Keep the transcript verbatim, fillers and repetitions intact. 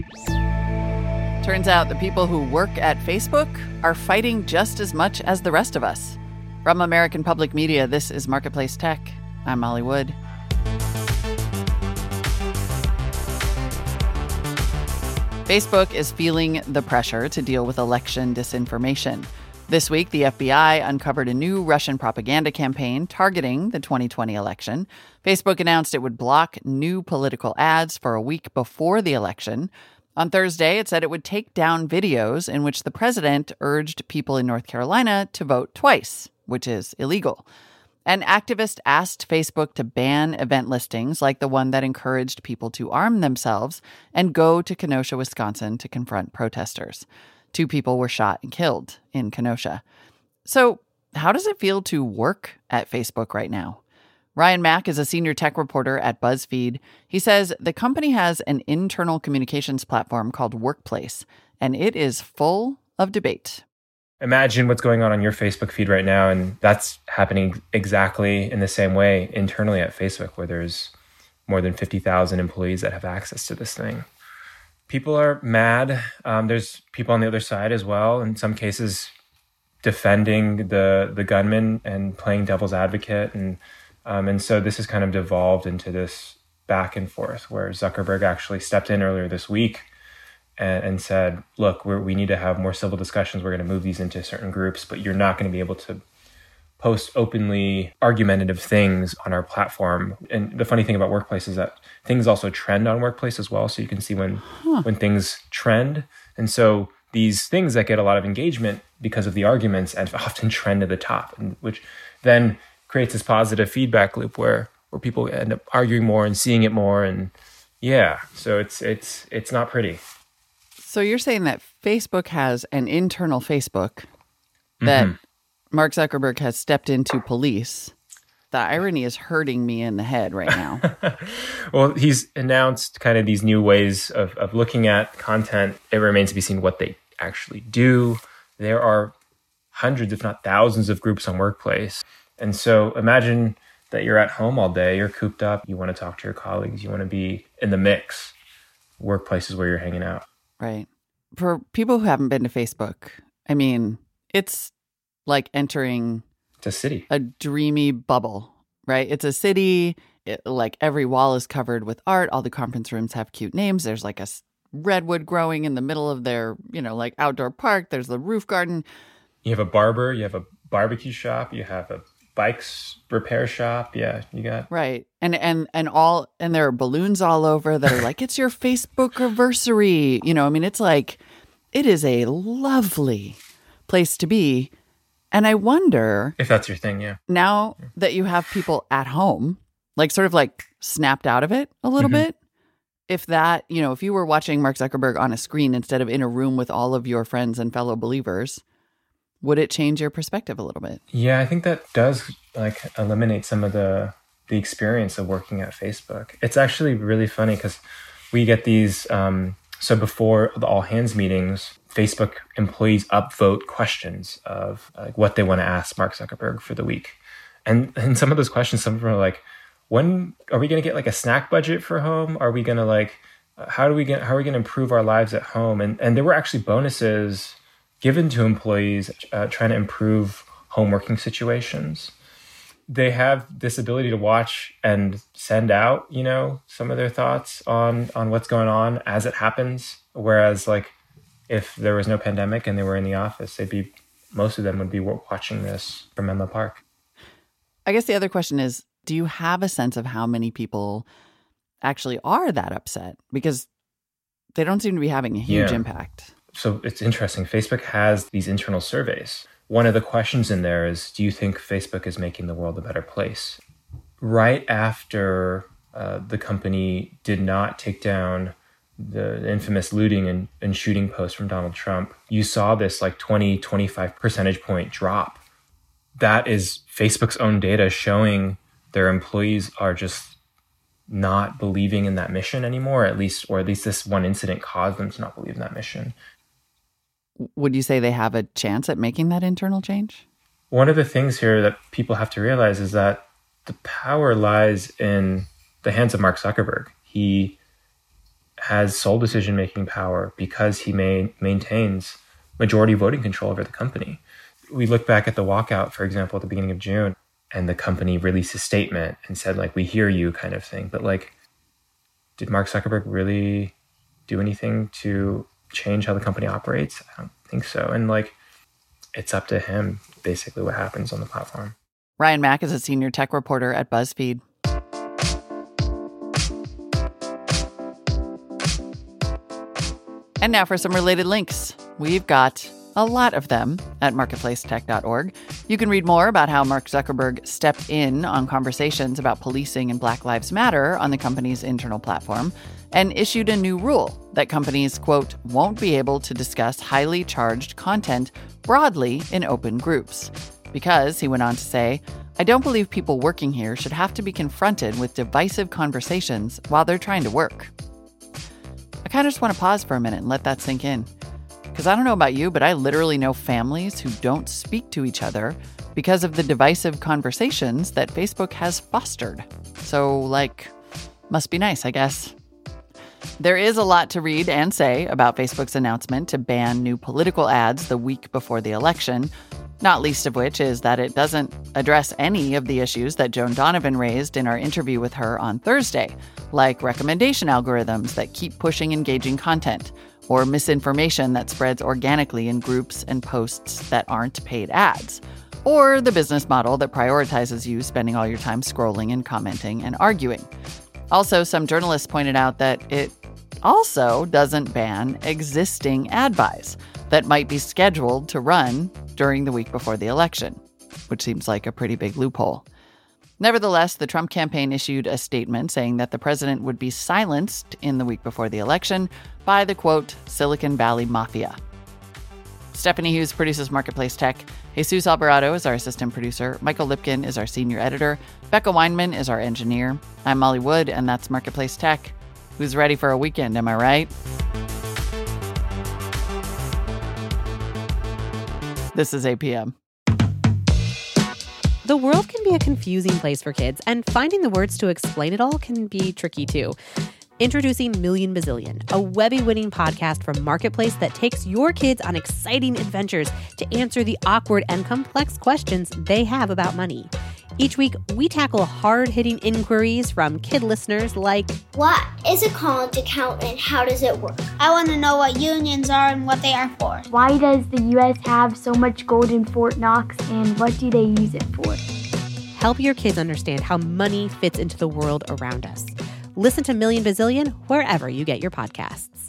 Turns out the people who work at Facebook are fighting just as much as the rest of us. From American Public Media, this is Marketplace Tech. I'm Molly Wood. Facebook is feeling the pressure to deal with election disinformation. This week, the F B I uncovered a new Russian propaganda campaign targeting the twenty twenty election. Facebook announced it would block new political ads for a week before the election. On Thursday, it said it would take down videos in which the president urged people in North Carolina to vote twice, which is illegal. An activist asked Facebook to ban event listings like the one that encouraged people to arm themselves and go to Kenosha, Wisconsin to confront protesters. Two people were shot and killed in Kenosha. So how does it feel to work at Facebook right now? Ryan Mack is a senior tech reporter at BuzzFeed. He says the company has an internal communications platform called Workplace, and it is full of debate. Imagine what's going on on your Facebook feed right now, and that's happening exactly in the same way internally at Facebook, where there's more than fifty thousand employees that have access to this thing. People are mad. Um, there's people on the other side as well, in some cases defending the the gunman and playing devil's advocate. And um, and so this has kind of devolved into this back and forth where Zuckerberg actually stepped in earlier this week and, and said, look, we're, we need to have more civil discussions. We're going to move these into certain groups, but you're not going to be able to post openly argumentative things on our platform. And the funny thing about Workplace is that things also trend on Workplace as well. So you can see when huh. when things trend. And so these things that get a lot of engagement because of the arguments and often trend to the top, and which then creates this positive feedback loop where where people end up arguing more and seeing it more. And yeah, so it's it's it's not pretty. So you're saying that Facebook has an internal Facebook that mm-hmm. Mark Zuckerberg has stepped into police. The irony is hurting me in the head right now. Well, he's announced kind of these new ways of, of looking at content. It remains to be seen what they actually do. There are hundreds, if not thousands, of groups on Workplace. And so imagine that you're at home all day, you're cooped up, you want to talk to your colleagues, you want to be in the mix. Workplace is where you're hanging out. Right. For people who haven't been to Facebook, I mean, it's like entering it's a city, a dreamy bubble, right? It's a city. It, like every wall is covered with art. All the conference rooms have cute names. There's like a redwood growing in the middle of their, you know, like outdoor park. There's the roof garden. You have a barber. You have a barbecue shop. You have a bikes repair shop. Yeah, you got right. And and and all and there are balloons all over that are like, it's your Facebook anniversary. You know, I mean, it's like it is a lovely place to be. And I wonder if that's your thing, yeah. Now that you have people at home, like sort of like snapped out of it a little mm-hmm. bit, if that, you know, if you were watching Mark Zuckerberg on a screen instead of in a room with all of your friends and fellow believers, would it change your perspective a little bit? Yeah, I think that does like eliminate some of the the experience of working at Facebook. It's actually really funny because we get these, um, so before the all hands meetings, Facebook employees upvote questions of like what they want to ask Mark Zuckerberg for the week. And and some of those questions, some of them are like, when are we going to get like a snack budget for home? Are we going to like, how do we get, how are we going to improve our lives at home? And and there were actually bonuses given to employees uh, trying to improve home working situations. They have this ability to watch and send out, you know, some of their thoughts on on what's going on as it happens. Whereas like if there was no pandemic and they were in the office, they'd be, most of them would be watching this from Menlo Park. I guess the other question is, do you have a sense of how many people actually are that upset? Because they don't seem to be having a huge yeah. impact. So it's interesting. Facebook has these internal surveys. One of the questions in there is, do you think Facebook is making the world a better place? Right after uh, the company did not take down the infamous looting and, and shooting post from Donald Trump, you saw this like twenty, twenty-five percentage point drop. That is Facebook's own data showing their employees are just not believing in that mission anymore, at least, or at least this one incident caused them to not believe in that mission. Would you say they have a chance at making that internal change? One of the things here that people have to realize is that the power lies in the hands of Mark Zuckerberg. He has sole decision-making power because he may, maintains majority voting control over the company. We look back at the walkout, for example, at the beginning of June, and the company released a statement and said, like, we hear you kind of thing. But like, did Mark Zuckerberg really do anything to change how the company operates? I don't think so. And like, it's up to him, basically, what happens on the platform. Ryan Mack is a senior tech reporter at BuzzFeed. And now for some related links. We've got a lot of them at marketplace tech dot org. You can read more about how Mark Zuckerberg stepped in on conversations about policing and Black Lives Matter on the company's internal platform and issued a new rule that companies, quote, won't be able to discuss highly charged content broadly in open groups. Because, he went on to say, I don't believe people working here should have to be confronted with divisive conversations while they're trying to work. I kind of just want to pause for a minute and let that sink in. Because I don't know about you, but I literally know families who don't speak to each other because of the divisive conversations that Facebook has fostered. So, like, must be nice, I guess. There is a lot to read and say about Facebook's announcement to ban new political ads the week before the election, not least of which is that it doesn't address any of the issues that Joan Donovan raised in our interview with her on Thursday, like recommendation algorithms that keep pushing engaging content, or misinformation that spreads organically in groups and posts that aren't paid ads, or the business model that prioritizes you spending all your time scrolling and commenting and arguing. Also, some journalists pointed out that it also doesn't ban existing ad buys that might be scheduled to run during the week before the election, which seems like a pretty big loophole. Nevertheless, the Trump campaign issued a statement saying that the president would be silenced in the week before the election by the, quote, Silicon Valley Mafia. Stephanie Hughes produces Marketplace Tech. Jesus Alvarado is our assistant producer. Michael Lipkin is our senior editor. Becca Weinman is our engineer. I'm Molly Wood, and that's Marketplace Tech. Who's ready for a weekend, am I right? This is A P M. The world can be a confusing place for kids, and finding the words to explain it all can be tricky too. Introducing Million Bazillion, a Webby-winning podcast from Marketplace that takes your kids on exciting adventures to answer the awkward and complex questions they have about money. Each week, we tackle hard-hitting inquiries from kid listeners like, what is a college account and how does it work? I want to know what unions are and what they are for. Why does the U S have so much gold in Fort Knox and what do they use it for? Help your kids understand how money fits into the world around us. Listen to Million Bazillion wherever you get your podcasts.